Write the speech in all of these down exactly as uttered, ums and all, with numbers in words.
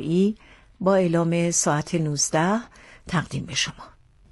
شرعی با اعلام ساعت نوزده تقدیم به شما.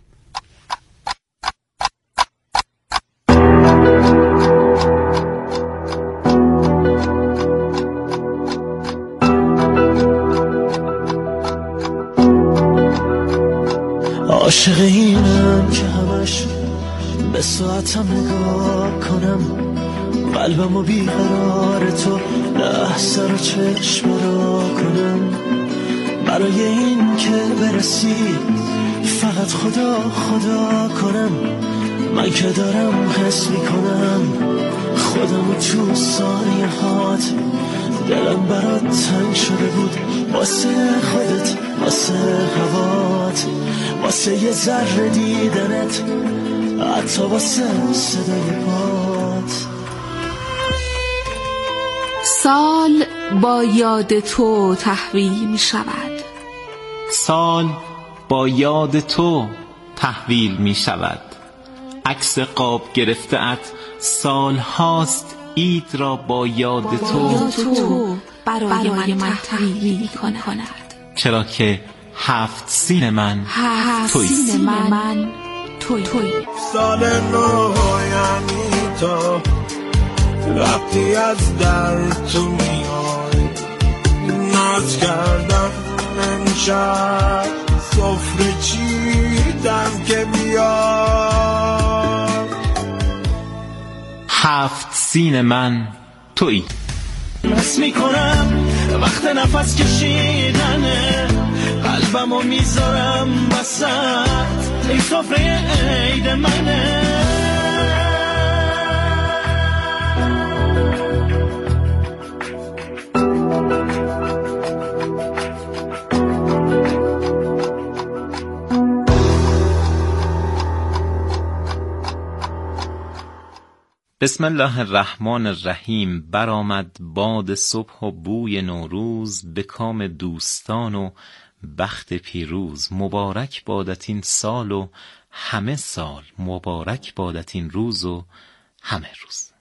عاشق اینم که همش به ساعتم نگاه کنم، قلبمو بیقرار تو لحظه رو چشم را کنم. برای این که برسی فقط خدا خدا کنم، من که دارم حس میکنم خودمو تو ثانیه هات. دلم برات تنگ شده بود واسه خودت، واسه هوات، واسه یه ذره دیدنت، حتی واسه صدای پات. سال با یاد تو تحویل می شود، سال با یاد تو تحویل می شود. عکس قاب گرفته ات سال هاست عید را با یاد تو, یاد تو برای, برای من تحویل کند. چرا که هفت سین من هفت سین من توی توی. سال نو یعنی تو، وقتی از در تو میای. ناز کردم امشب سفره چیدم که بیای. هفت سین من توی. حس میکنم وقت نفس کشیدنه، قلبمو میذارم وسط این سفره عید منه. بسم الله الرحمن الرحیم. برآمد باد صبح و بوی نوروز، به کام دوستان و بخت پیروز. مبارک بادت این سال و همه سال، مبارک بادت این روز و همه روز.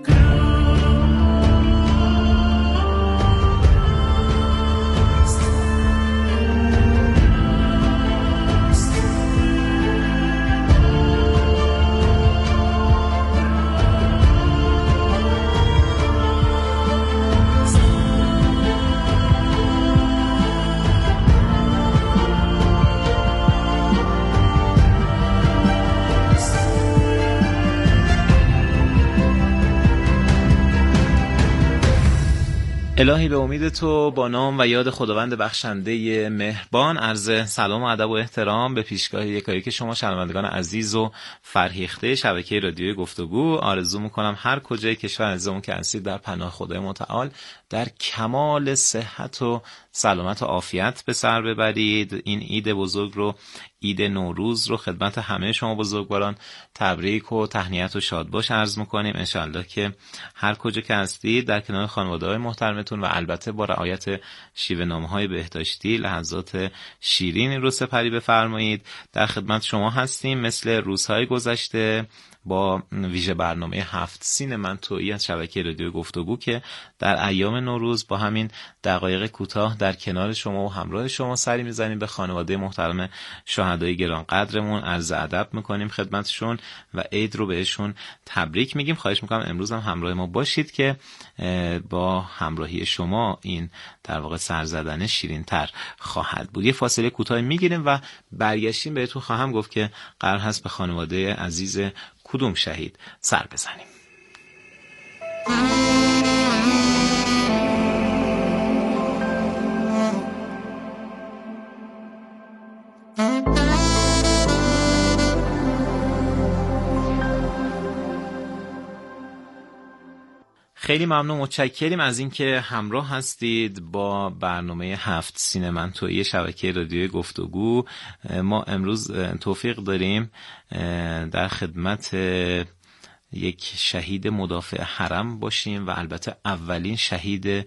الهی به امید تو با نام و یاد خداوند بخشنده مهربان، عرض سلام و ادب و احترام به پیشگاه یکایک شما شنوندگان عزیز و فرهیخته شبکه رادیوی گفتگو. آرزو میکنم هر کجای کشور عزیزمون که هستید در پناه خدای متعال در کمال صحت و سلامت و عافیت به سر ببرید. این عید بزرگ رو، عید نوروز رو خدمت همه شما بزرگواران تبریک و تهنیت و شادباش عرض میکنیم. انشالله که هر کجا که هستید در کنار خانواده‌های محترمتون و البته با رعایت شیوه نامه‌های بهداشتی لحظات شیرینی رو سپری بفرمایید. در خدمت شما هستیم مثل روزهای گذشته با ویژه برنامه هفت سین من تویی از شبکه رادیو گفتگو که در ایام نوروز با همین دقایق کوتاه در کنار شما و همراه شما سری میزنیم به خانواده محترم شهدای گرانقدرمون، عرض ادب میکنیم خدمتشون و عید رو بهشون تبریک میگیم. خواهش میکنم امروز هم همراه ما باشید که با همراهی شما این در واقع سرزدن شیرین تر خواهد بود. یه فاصله کوتاه میگیریم و برگشتیم بهتون خواهم گفت که قرار هست به خانواده عزیز کدوم شهید سر بزنیم. خیلی ممنون، متشکریم از اینکه همراه هستید با برنامه هفت سین من توی شبکه رادیوی گفتگو. ما امروز توفیق داریم در خدمت یک شهید مدافع حرم باشیم و البته اولین شهید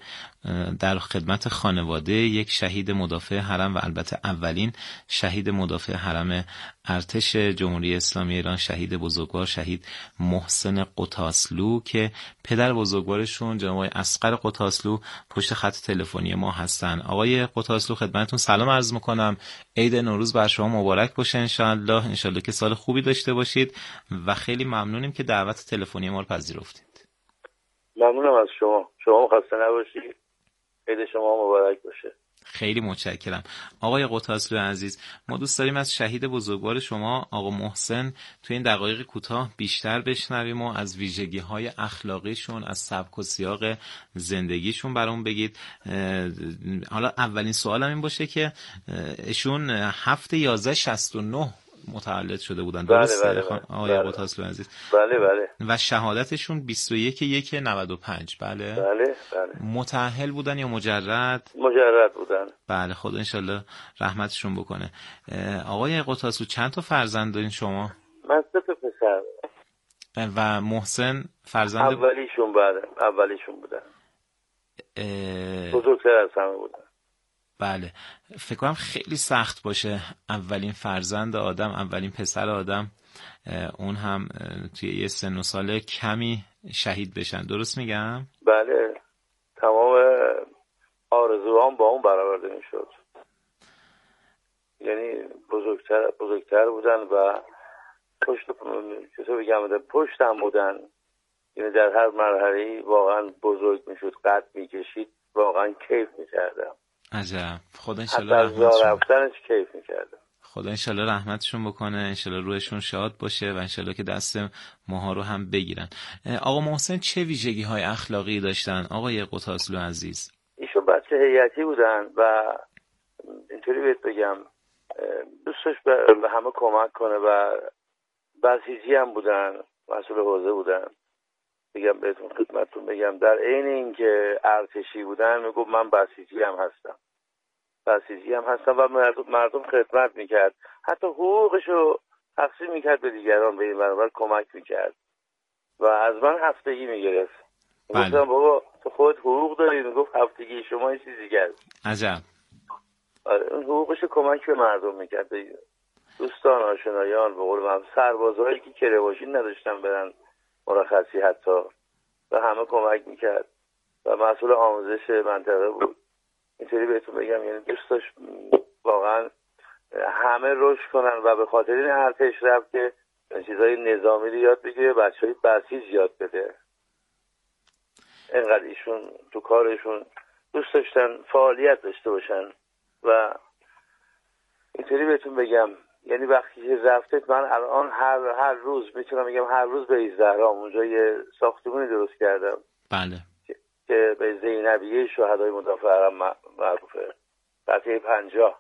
در خدمت خانواده یک شهید مدافع حرم و البته اولین شهید مدافع حرم ارتش جمهوری اسلامی ایران، شهید بزرگوار شهید محسن قطاسلو که پدر بزرگوارشون جناب آقای اصغر قطاسلو پشت خط تلفنی ما هستن. آقای قطاسلو خدمتتون سلام عرض میکنم. عید نوروز بر شما مبارک باشه انشاءالله. انشاءالله که سال خوبی داشته باشید و خیلی ممنونیم که دعوت تلفنی ما رو پذیرفتید. ممنونم از شما. شما خسته نباشید. عید شما مبارک باشه. خیلی متشکرم. آقای قطاسلو عزیز، ما دوست داریم از شهید بزرگوار شما آقا محسن توی این دقایق کوتاه بیشتر بشنویم و از ویژگی‌های اخلاقیشون، از سبک و سیاق زندگیشون برامون بگید. حالا اولین سوالم این باشه که ایشون هفت یازده شصت و نه متولد شده بودن، درسته؟ بله بله آقای بله. قطاسلو عزیز. بله بله. و شهادتشون بیست و یک یک نود و پنج. بله بله بله. متأهل بودن یا مجرد؟ مجرد بودن. بله، خدا انشالله رحمتشون بکنه. آقای قطاسلو چند تا فرزند دارین شما؟ من سه تا پسر. و محسن فرزند اولیشون بله اولیشون بودن. اه... بزرگتر از همه بودن. بله، فکر کنم خیلی سخت باشه اولین فرزند آدم، اولین پسر آدم، اون هم توی یه سن و سال کمی شهید بشن. درست میگم؟ بله، تمام آرزوام با اون برآورده میشد. یعنی بزرگتر بزرگتر بودن و پشت چطور بگم پشتم بودن. یعنی در هر مرحله‌ای واقعا بزرگ میشد، قد میکشید، واقعا کیف میکردم. عجب. خدا انشالله رحمتشون رفتنش کیف میکردم. خدا انشالله رحمتشون بکنه، انشالله روحشون شاد باشه و انشالله که دست ماها رو هم بگیرن. آقا محسن چه ویژگی های اخلاقی داشتن آقای قطاسلو عزیز؟ ایشون بچه هیئتی بودن و اینطوری بهت بگم دوستش به همه کمک کنه و بسیجی هم بودن، مسئول حوزه بودن. بگم بهتون خدمتتون بگم در عین اینکه ارتشی بودن میگفت من بسیجی هم هستم. بسیجی هم هستم و مردم, مردم خدمت میکرد، حتی حقوقشو تقسیم میکرد به دیگران، به این برابر کمک میکرد و از من هفتگی میگرفت. بله. گفتم بابا تو خود حقوق داری؟ میگفت هفتگی شما یه چیز دیگه است. عجب. آره، اون حقوقشو کمک به مردم میکرد، دوستان آشنایان، به قول من سربازایی که کره‌باشی نداشتن برن مرخصی حتی و همه کمک میکرد و مسئول آموزش منطقه بود. اینطوری بهتون بگم یعنی دوست داشت واقعا همه رشد کنن و به خاطر این ارتش رفت که چیزای نظامی رو یاد بگیره، بچه‌های بسیج یاد بده. اینقدر ایشون تو کارشون دوست داشتن فعالیت داشته باشن و اینطوری بهتون بگم یعنی وقتی که رفتید من الان هر هر روز میتونم بگم هر روز به زهرام اونجا یه ساختمونی درست کردم. بله. که به زینبیه شهدای مدافع حرم معروفه. قطعه پنجاه.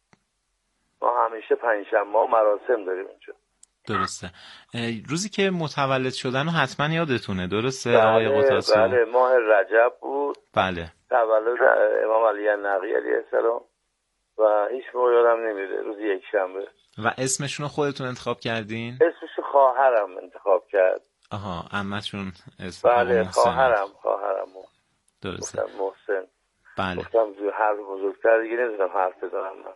ما همیشه پنجشنبه مراسم داریم اونجا. درسته. روزی که متولد شدن حتما یادتونه، درسته بله، آقای قطاسلو؟ بله، ماه رجب بود. بله. تولد امام علی النقی علیه السلام و هیچ موقع یادم نمیره، روز یک شنبه. و اسمشون رو خودتون انتخاب کردین؟ اسمش خواهرم انتخاب کرد. آها، عمتون اسم بله، خواهرم خواهرم درسته. محسن. بله. گفتم حرف بزرگتر دیگه نمیدونم حرف بزنم من.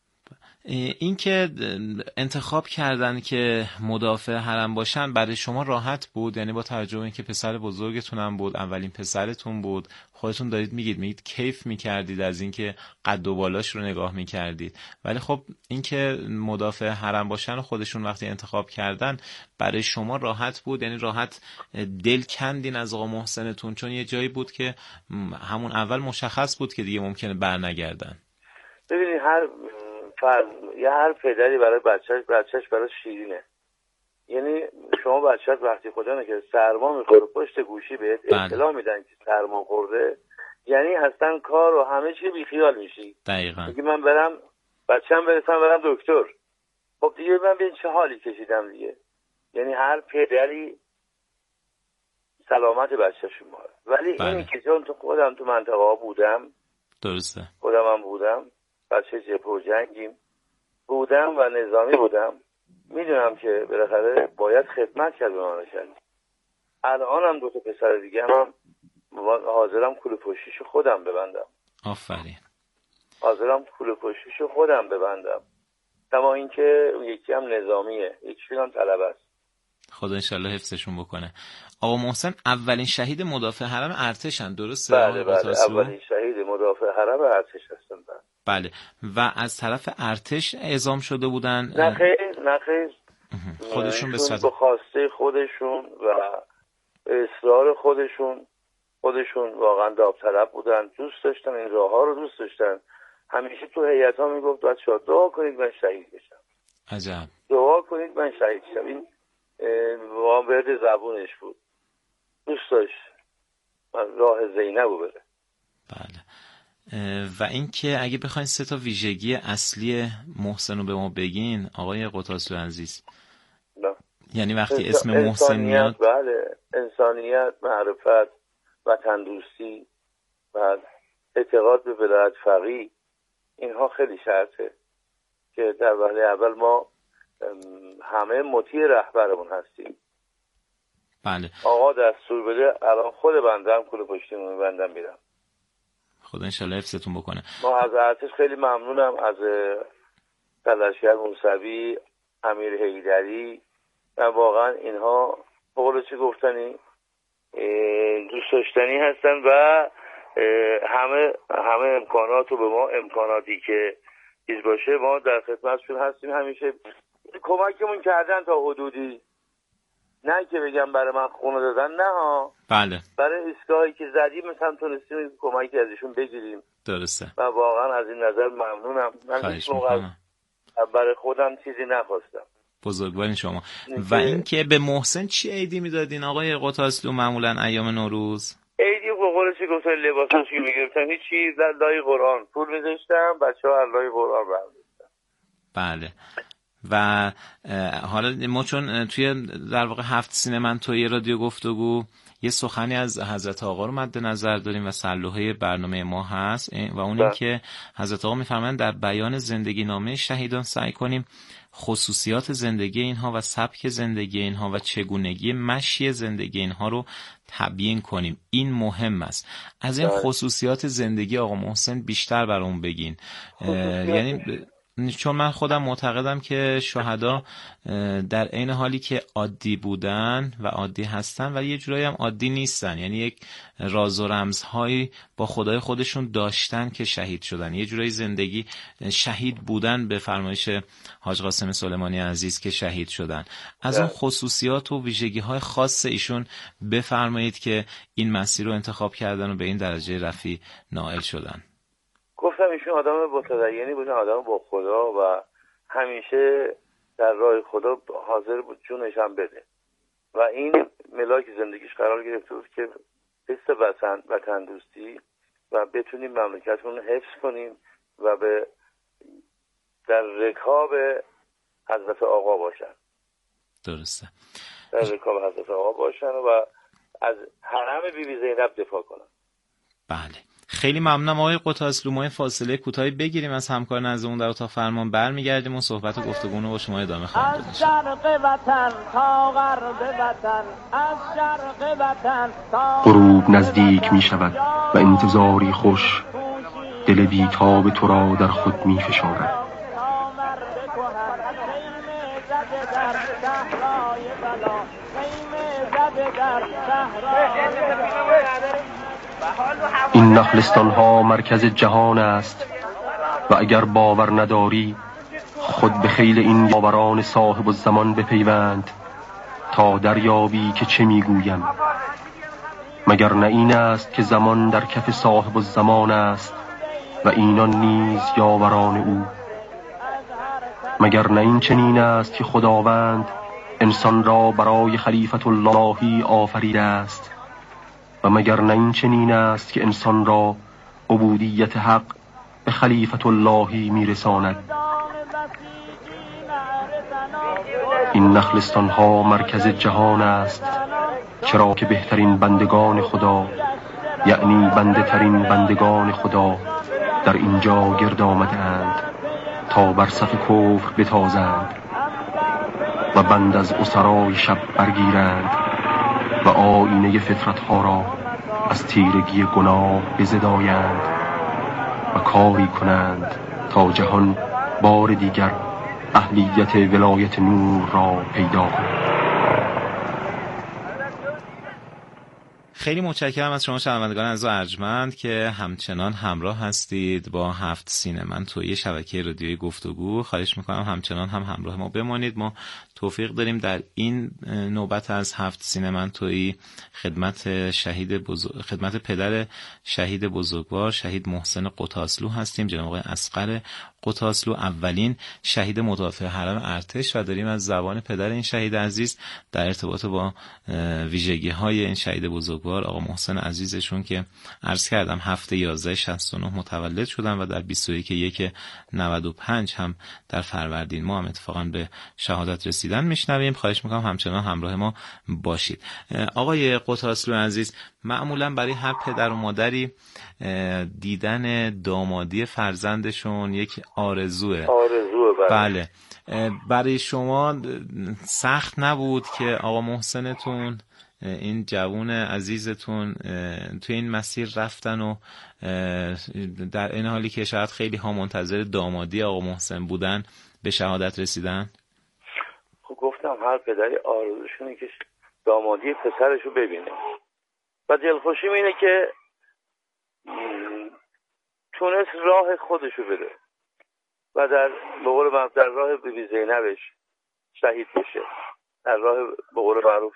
این که انتخاب کردن که مدافع حرم باشن برای شما راحت بود؟ یعنی با توجه به اینکه پسر بزرگتون هم بود، اولین پسرتون بود، خودتون دارید میگید میگید کیف میکردید از اینکه قد و بالاش رو نگاه میکردید، ولی خب اینکه مدافع حرم باشن و خودشون وقتی انتخاب کردن برای شما راحت بود؟ یعنی راحت دل کندین از آقا محسنتون؟ چون یه جایی بود که همون اول مشخص بود که دیگه ممکنه برنگردن. ببینید هر فرد یه هر پدری برای بچهش بچهش برای شیرینه. یعنی شما بچه‌ت وقتی خدا نکنه سرما میخوره پشت گوشی بهت اطلاع میدن که سرما خورده، یعنی اصلا کار و همه چی بیخیال میشی. دقیقاً. میگی من برم بچه‌م برسم برم دکتر. خب دیگه من ببین چه حالی کشیدم دیگه. یعنی هر پدری سلامت بچه‌ش ماره. ولی بله. اینی که چون تو خودم تو منطقه ها بودم، درسته، خودم هم بودم، بچه جبهه و جنگیم بودم و نظامی بودم، میدونم که بالاخره باید خدمت کرد به مملکت. الان هم دو تا پسر دیگه هم حاضرم کوله پشتیشو خودم ببندم. آفرین. حاضرم کوله پشتیشو خودم ببندم. اما اینکه یکی هم نظامیه، یکی هم طلبه است. خدا انشالله حفظشون بکنه. آقا محسن اولین شهید مدافع حرم ارتشن، درسته؟ بله بله، اولین شهید مدافع حرم ارتش هستن. بله. و از طرف ارتش اعزام شده بودن؟ نه خیر، نه خیر. خودشون به صورت به خواسته خودشون و اصرار خودشون، خودشون واقعا داوطلب بودن، دوست داشتن این راه ها رو، دوست داشتن. همیشه تو هیئت ها میگفت بچه‌ها دعا کنید من شهید بشم. عجب. دعا کنید من شهید شم. این واقعا ورد زبونش بود. دوست داشت راه زینب رو بره. بله. و اینکه اگه بخواین سه تا ویژگی اصلی محسن رو به ما بگین آقای قتاسلو عزیز. نه. یعنی وقتی اسم محسن میاد. بله، انسانیت، معرفت، وطن دوستی و اعتقاد به ولایت فقیه، اینها خیلی شرطه که در وهله اول ما همه مطیع رهبرمون هستیم. بله. آقا دستور بده الان خود بنده هم کوله پشتیمون میبندم میرم. خدا انشالله حفظتون بکنه. ما از ارتش خیلی ممنونم، از تلاشگر موسوی، امیر حیدری و واقعا اینها بقول چی گفتنی دوست داشتنی هستن و همه همه امکانات رو به ما، امکاناتی که چیز باشه ما در خدمتشون هستیم. همیشه کمکمون کردن تا حدودی، نه که بگم برای من خونه دادن، نه ها. بله. برای ایستگاهی که زدیم مثلا تونستیم کمکی ازشون بگیریم. درسته. و واقعا از این نظر ممنونم. من هیچ موقع برای خودم چیزی نخواستم. بزرگوارین شما. و اینکه به محسن چی عیدی میدادین آقای قتاسلو معمولا ایام نوروز؟ عیدی به قول چی گفتن لباساشو میگرفتن، هیچ چیز در لای قرآن پول میذاشتم، بچه‌ها لای قرآن برمی‌داشتن. بله. و حالا ما چون توی در واقع هفت سینما توی رادیو گفتگو یه سخنی از حضرت آقا رو مد نظر داریم و سلوحه برنامه ما هست و اون این که حضرت آقا میفرمایند در بیان زندگی نامه شهیدان سعی کنیم خصوصیات زندگی اینها و سبک زندگی اینها و چگونگی مشی زندگی اینها رو تبیین کنیم. این مهم است. از این خصوصیات زندگی آقا محسن بیشتر برام بگین. یعنی چون من خودم معتقدم که شهدا در عین حالی که عادی بودن و عادی هستن ولی یه جورایی هم عادی نیستن، یعنی یک راز و رمزهایی با خدای خودشون داشتن که شهید شدن. یه جورایی زندگی شهید بودن به فرمایش حاج قاسم سلیمانی عزیز که شهید شدن. از اون خصوصیات و ویژگی های خاص ایشون بفرمایید که این مسیر رو انتخاب کردن و به این درجه رفیع نائل شدن. گفتم ایشون آدم متدینی بودن، آدم با خدا و همیشه در راه خدا حاضر بود جونش هم بده و این ملاک زندگیش قرار گرفته بود که حس وطن وطن دوستی و بتونیم مملکتمون رو حفظ کنیم و به در رکاب حضرت آقا باشن. درسته. در رکاب حضرت آقا باشن و از حرم بی بی زینب دفاع کنن. بله. خیلی ممنونم آقای قتاسلو. ما فاصله کوتاهی بگیریم از همکار نزدمون در اتاق فرمان، برمیگردیم و صحبت و گفتگو رو با شما ادامه خواهیم داد. از شرق وطن تا غرب وطن، از شرق وطن تا غروب نزدیک می شود و انتظاری خوش دل بیتاب تو را در خود می فشارد. این نخلستان ها مرکز جهان است و اگر باور نداری خود به خیل این یاوران صاحب الزمان بپیوند تا دریابی که چه میگویم. مگر نه این است که زمان در کف صاحب الزمان است و اینان نیز یاوران او؟ مگر نه این چنین است که خداوند انسان را برای خلیفت اللهی آفریده است و مگر نه این چنین است که انسان را عبودیت حق به خلیفت اللهی میرساند؟ این نخلستان ها مرکز جهان است، چرا که بهترین بندگان خدا یعنی بنده ترین بندگان خدا در اینجا گرد آمده اند تا بر صف کفر بتازند و بند از اسرای شب برگیرند و آینه فطرت ها را از تیرگی گناه بزدایند و کاری کنند تا جهان بار دیگر اهلیت ولایت نور را پیدا کند. خیلی متشکرم از شما شنوندگان عزیز و ارجمند که همچنان همراه هستید با هفت سینما توی شبکه رادیویی گفتگو. خواهش میکنم همچنان هم همراه ما بمانید. ما توفیق داریم در این نوبت از هفت سینما توی خدمت شهید بزرگ... خدمت پدر شهید بزرگوار شهید محسن قطاسلو هستیم، جناب آقای اصغر قطاسلو، اولین شهید مدافع حرم ارتش، و داریم از زبان پدر این شهید عزیز در ارتباط با ویژگی های این شهید بزرگوار آقا محسن عزیزشون که عرض کردم هفته یازده شصت و نه متولد شدن و در بیست و یک یک نود و پنج هم در فروردین ما هم اتفاقا به شهادت رسیدن میشنویم. خواهش میکنم همچنان همراه ما باشید. آقای قطاسلو عزیز، معمولا برای هر پدر و مادری دیدن دامادی فرزندشون یک آرزوه. آرزوه بله. بله. برای شما سخت نبود که آقا محسنتون، این جوون عزیزتون، توی این مسیر رفتن و در این حالی که شاید خیلی ها منتظر دامادی آقا محسن بودن به شهادت رسیدن؟ خب گفتم هر پدری آرزوشونه که دامادی پسرشو ببینه و دلخوشیم اینه که تونست راه خودشو بده و در به قول معروف در راه بیبی زینبش شهید بشه، در راه به قول معروف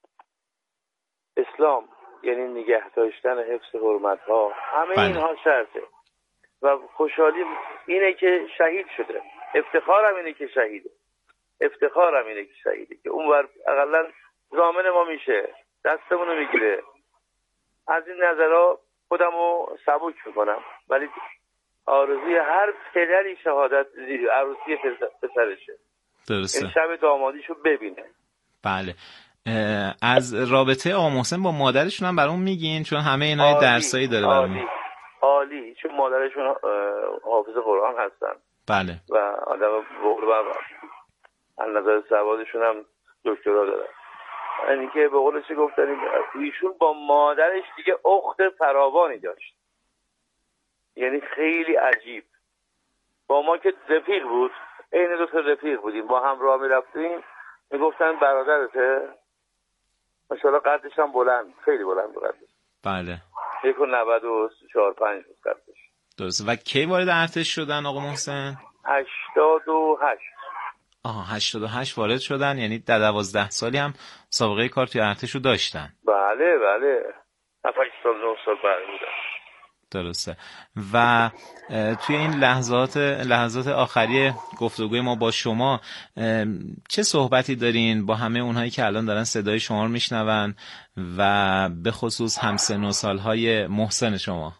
اسلام، یعنی نگه داشتن حفظ حرمت ها، همه بله. اینها شرطه و خوشحالی اینه که شهید شده، افتخارم اینه که شهیده، افتخارم اینه که شهیده که اون بر اقلا ضامن ما میشه، دستمونو میگیره. از این نظرها خودمو سبک میکنم، ولی آرزوی هر پدری شهادت عروسی پسرشه، درسته، این شب دامادیشو ببینه. بله. از رابطه آقا محسن با مادرشون هم برام میگین؟ چون همه اینا درسایی داره برام. عالی عالی، چون مادرشون حافظ قرآن هستن. بله. و آدم بقول از نظر سوادشون هم دکترا دارن. یعنی که به قول چی گفتن، ایشون با مادرش دیگه اخت فراوانی داشت، یعنی خیلی عجیب. با ما که رفیق بود، این دو تا رفیق بودیم، با هم راه میرفتیم، میگفتن برادرته، ماشاءالله قدش هم بلند، خیلی بلند بود قدش. بله. یک و نود و چهار پنج بود قدش. درسته. و کی وارد ارتش شدن آقا محسن؟ هشتاد و هشت. آها، هشتاد و هشت وارد شدن، یعنی در دوازده سالی هم سابقه کار توی ارتش رو داشتن. بله بله، هفت سال نه سال بعد بودن. درسته. و توی این لحظات لحظات آخری گفتگوی ما با شما چه صحبتی دارین با همه اونهایی که الان دارن صدای شما رو میشنون و به خصوص همسن و سالهای محسن شما؟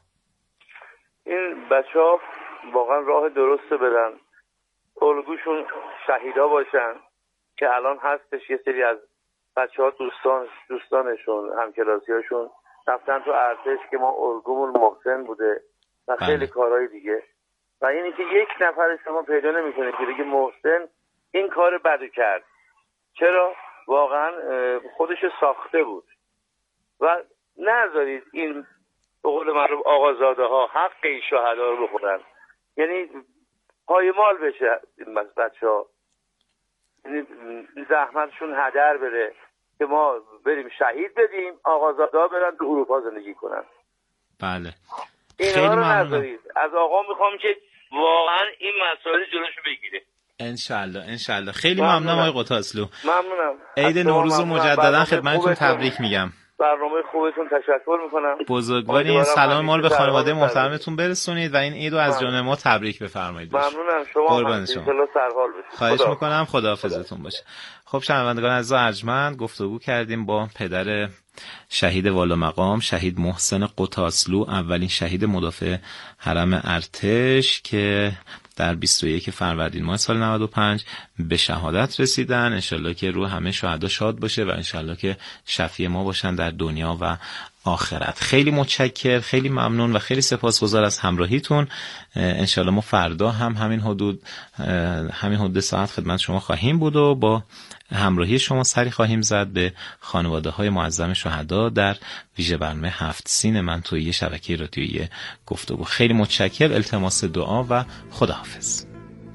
این بچه ها واقعا راه درسته برن، الگوشون شهیدا باشن که الان هستش. یه سری از بچه ها دوستان دوستانشون همکلاسی هاشون رفتن تو ارتش که ما الگومون محسن بوده و خیلی بله. کارهای دیگه. و اینی که یک نفر شما پیدا نمی‌کنید که بگه محسن این کار بدو کرد. چرا؟ واقعا خودش ساخته بود و نذارید این به قول معروف آقازاده ها حق این شهدا رو بخورن، یعنی پایمال بشه این بچه ها، یعنی زحمتشون هدر بره که ما بریم شهید بدیم، آقازاده ها برن تو اروپا زندگی کنن. بله. اینا رو نذارید. از آقا میخوام که واقعا این مسائل جلوشو بگیره. انشالله انشالله. خیلی ممنونم آقای قطاسلو. ممنونم. عید نوروز مجددا خدمتتون تبریک میگم. برنامه خوبتون تشکر میکنم. بزرگواری این سلام ما رو به خانواده محترمتون برسونید و این عیدو از جان ما تبریک بفرمایید. ممنونم. شما قربان شما. خواهش میکنم. خداحافظتون باشه. خب شنوندگان عزیز و ارجمند، گفتگو کردیم با پدر شهید والامقام شهید محسن قطاسلو، اولین شهید مدافع حرم ارتش که در بیست و یک فروردین ماه سال نود و پنج به شهادت رسیدن. انشالله که روح همه شهدا شاد باشه و انشالله که شفیع ما باشن در دنیا و آخرت. خیلی متشکر، خیلی ممنون و خیلی سپاسگزار از همراهیتون. انشالله ما فردا هم همین حدود همین حدود ساعت خدمت شما خواهیم بود و با همراهی شما سری خواهیم زد به خانواده های معظم شهدا در ویژه برنامه هفت سین من توی شبکه رادیویی گفتگو. خیلی متشکر، التماس دعا و خداحافظ.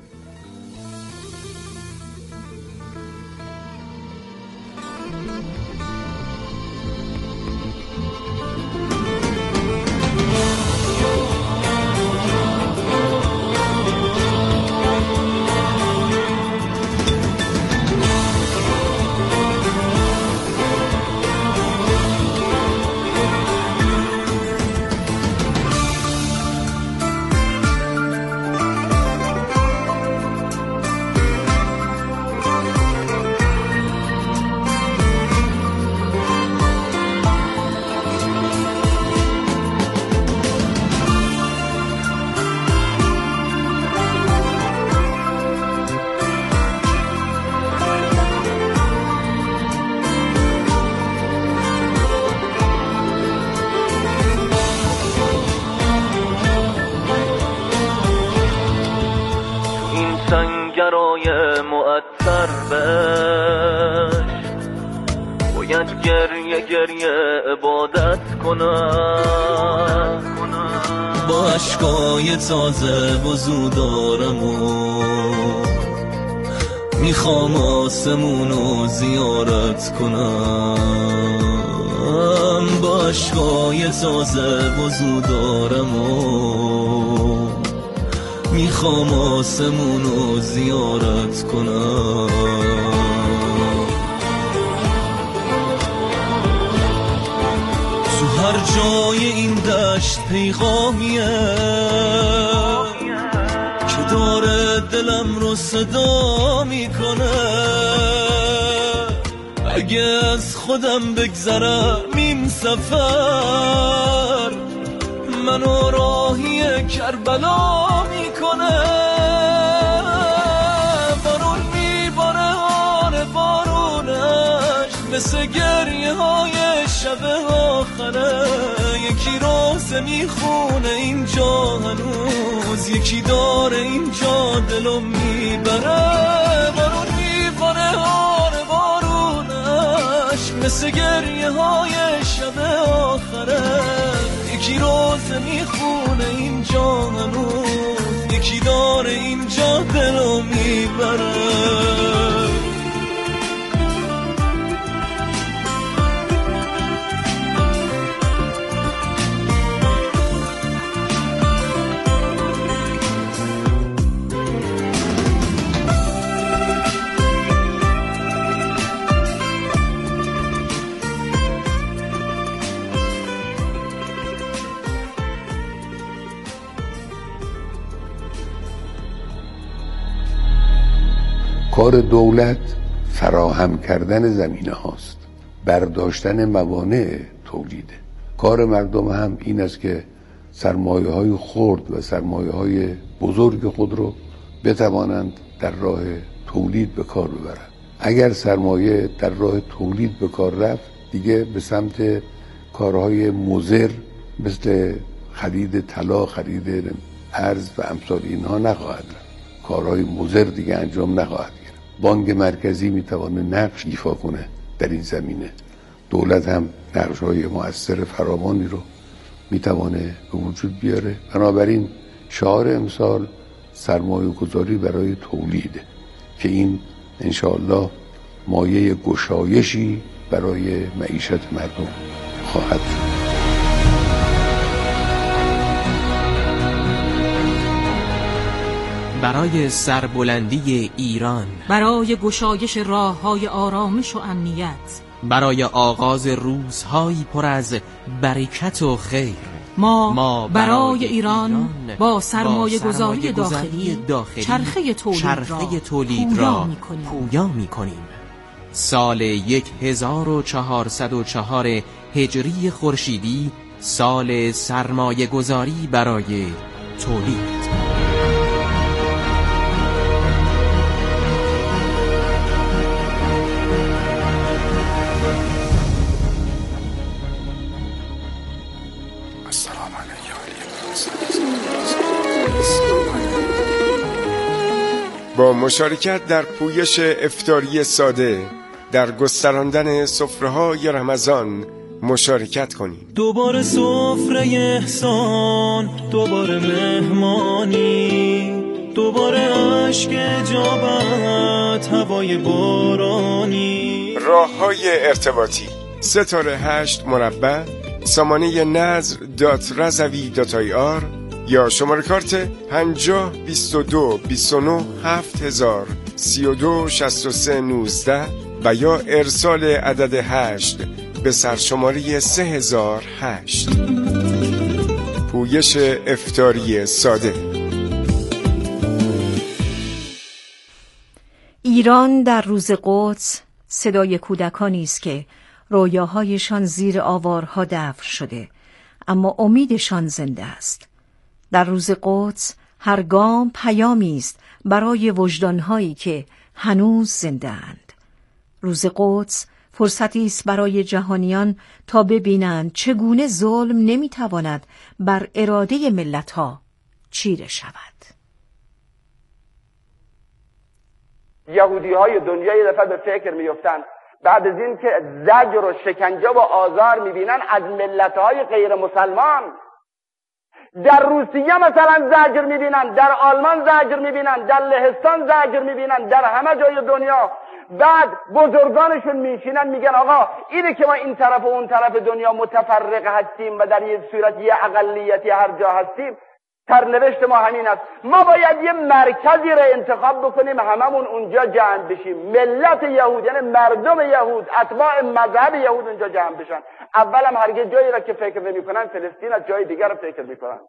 سنگرای معطر بش باید گریه گریه عبادت کنم، با عشقای تازه وضو دارم و میخوام آسمونو زیارت کنم، با عشقای تازه وضو دارم و میخوام آسمونو زیارت کنم. تو هر جای این دشت پیغامیه که داره دلم رو صدا میکنه، اگه از خودم بگذرم این سفر منو راهی کربلا میکنه. بارون میباره آن بارونش مثل گریه های شب آخره، یکی روزه میخونه اینجا هنوز، یکی داره اینجا دلو میبره. بارون میباره آن بارونش مثل گریه های شب آخره، یکی روزه میخونه اینجا هنوز، یکی داره اینجا دلو میبره. کار دولت فراهم کردن زمینه هاست، برداشتن موانع تولیده. کار مردم هم این است که سرمایه های خرد و سرمایه های بزرگ خود رو بتوانند در راه تولید به کار ببرند. اگر سرمایه در راه تولید به کار رفت، دیگه به سمت کارهای مضر مثل خرید طلا، خرید ارز و امثال اینها نخواهد رفت. کارهای مضر دیگه انجام نخواهد گرفت. بانک مرکزی میتونه نقش ایفا کنه در این زمینه. دولت هم نقش‌های مؤثر فراوانی رو میتونه به وجود بیاره. بنابراین شعار امسال سرمایه گذاری برای تولیده که این انشاءالله مایه گشایشی برای معیشت مردم خواهد شد. برای سربلندی ایران، برای گشایش راه‌های آرامش و امنیت، برای آغاز روزهایی پر از برکت و خیر، ما, ما برای, برای ایران, ایران با سرمایه گذاری داخلی, داخلی چرخه تولید چرخه را, تولید پویا, را می کنیم. پویا می کنیم. سال هزار و چهارصد و چهار هجری خورشیدی سال سرمایه گذاری برای تولید. با مشارکت در پویش افطاری ساده در گستراندن سفره‌های رمضان مشارکت کنید. دوباره سفره احسان، دوباره مهمانی، دوباره عشق اجابت، هوای بارانی. راه‌های ارتباطی ستاره هشت مربع سامانه نظر دات رضوی دات آی آر یا شماره کارت پنجاه بیست و دو بیست و نه هفت هزار سی و دو شصت و سه نوزده و یا ارسال عدد هشت به سرشماره سه هزار و هشت. پویش افطاری ساده. ایران در روز قدس صدای کودکانی است که رویاهایشان زیر آوارها دفن شده، اما امیدشان زنده است. در روز قدس هر گام پیامی است برای وجدانهایی که هنوز زنده اند. روز قدس فرصتی است برای جهانیان تا ببینند چگونه ظلم نمیتواند بر اراده ملتها چیره شود. یهودی‌های دنیا یه دفعه به فکر می‌افتند بعد از این که زجر و شکنجه و آزار می‌بینن از ملت‌های غیر مسلمان. در روسیه مثلا زجر می‌بینن، در آلمان زجر می‌بینن، در لهستان زجر می‌بینن، در همه جای دنیا. بعد بزرگانشون میشینن میگن آقا اینه که ما این طرف و اون طرف دنیا متفرق هستیم و در یه صورت یه اقلیتی هر جا هستیم، سرنوشت ما همین است. ما باید یه مرکزی را انتخاب بکنیم هممون اونجا جمع بشیم. ملت یهود یعنی مردم یهود، اتباع مذهب یهود اونجا جمع بشن. اولم هرگز جایی را که فکر نمی‌کنن فلسطین، از جای دیگر را فکر می‌کنن.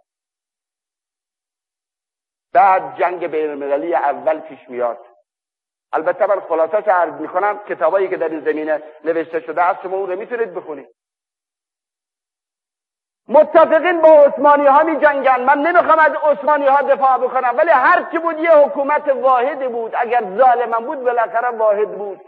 بعد جنگ بین‌المللی اول پیش میاد. البته من خلاصش عرض میکنم، کتابایی که در این زمینه نوشته شده است شما اون رو میتونید بخونید. متفقین با عثمانی ها می جنگن. من نمیخوام از عثمانی ها دفاع بکنم، ولی هر کی بود یه حکومت واحدی بود، اگر ظالم بود بالاخره واحد بود.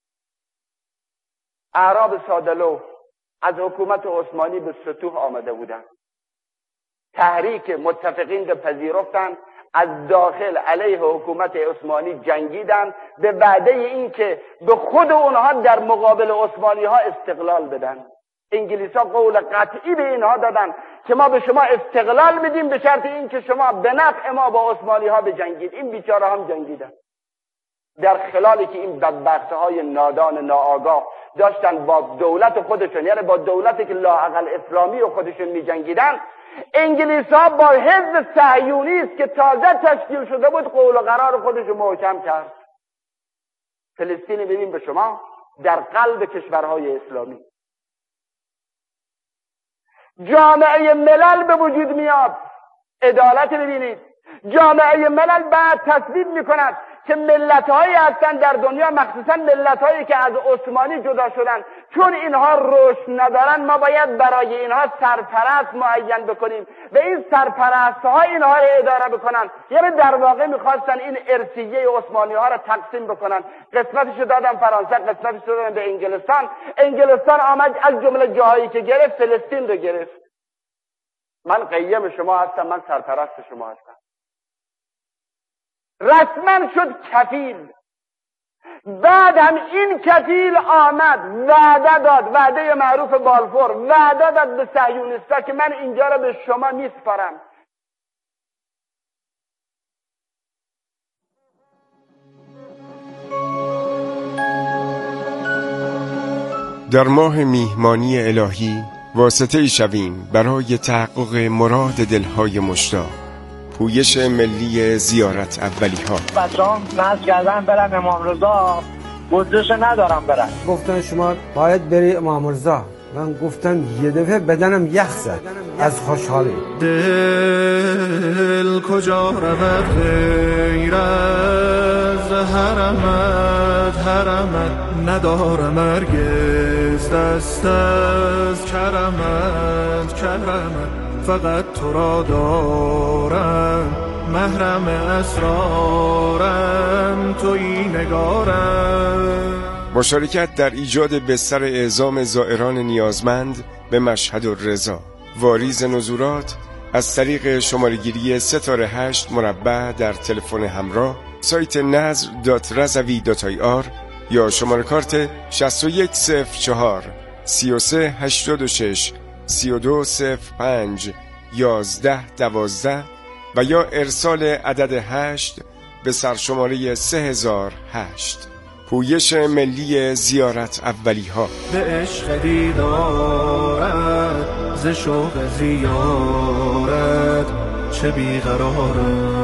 اعراب سادلو از حکومت عثمانی به سطوح آمده بودن، تحریک متفقین رو پذیرفتن، از داخل علیه حکومت عثمانی جنگیدن به وعده این که به خود اونها در مقابل عثمانی ها استقلال بدن. انگلیس ها قول قطعی به اینها دادن که ما به شما استقلال میدیم به شرط این که شما به نفع ما با عثمانی ها بجنگید. این بیچاره هم جنگیدن، در خلالی که این بدبخت های نادان ناآگاه داشتن با دولت خودشون، یعنی با دولتی که لااقل اسلامی و خودشون میجنگیدن، انگلیس ها با حزب صهیونیست که تازه تشکیل شده بود قول و قرار خودش رو محکم کرد. فلسطین ببین به شما در قلب کشورهای اسلامی. جامعه ملل به وجود میاد. عدالت ببینید، جامعه ملل بعد تصویب میکند که ملت‌هایی هستند در دنیا، مخصوصا ملت‌هایی که از عثمانی جدا شدن، چون اینها رشد ندارن ما باید برای اینها سرپرست معین بکنیم و این سرپرست‌ها اینها رو اداره بکنن. یعنی در واقع می‌خواستن این ارثیه عثمانی‌ها رو تقسیم بکنن. قسمتش رو دادن فرانسه، قسمتش رو دادن به انگلستان. انگلستان آمد از جمله جاهایی که گرفت فلسطین رو گرفت. من قیم شما هستم، من سرپرست شما هستم. رسما شد کفیل. بعد هم این کفیل آمد وعده داد، وعده معروف بالفور، وعده داد به صهیونیستا که من اینجا را به شما میسپارم. در ماه میهمانی الهی واسطه شویم برای تحقق مراد دلهای مشتاق. پویش ملی زیارت اولی ها. بچه ها نزد کردن برن امام رضا، بودجهش ندارم برن. گفتن شما باید بری امام رضا. من گفتم یه دفعه بدنم یخ زد از خوشحالی. دل کجا رود غیر از حرمت، حرمت ندارم هرگز دست از کرمت، کرمت فقط تو را دارم، محرم اسرارم تویی نگارم. مشارکت در ایجاد بستر اعزام زائران نیازمند به مشهد الرضا. واریز نزورات از طریق شماره‌گیری ستاره هشت مربع در تلفن همراه سایت نظر دات رضوی دات آی آر یا شماره کارت شصت و یک صفر چهار سی و سه هشتاد و شش سی و دو صفر پنج یازده دوازده و یا ارسال عدد هشت به سرشماره سه هزار و هشت. پویش ملی زیارت اولی ها. به عشق دیدارت ز شوق زیارت چه بیقرارم